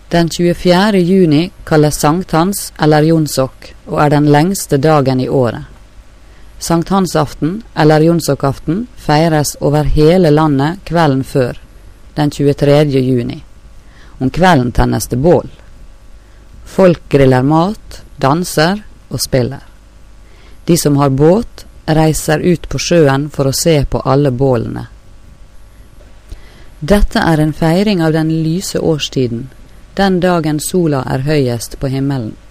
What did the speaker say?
Den 24. juni kalles sankthans eller jonsok og er den lengste dagen i året. Sankthansaften eller jonsokaften feires over hele landet kvelden før, den 23. juni. Om kvelden tennes det bål. Folk griller mat, danser og spiller. De som har båt, reiser ut på sjøen for å se på alle bålene. Dette er en feiring av den lyse årstiden, den dagen sola er høyest på himmelen.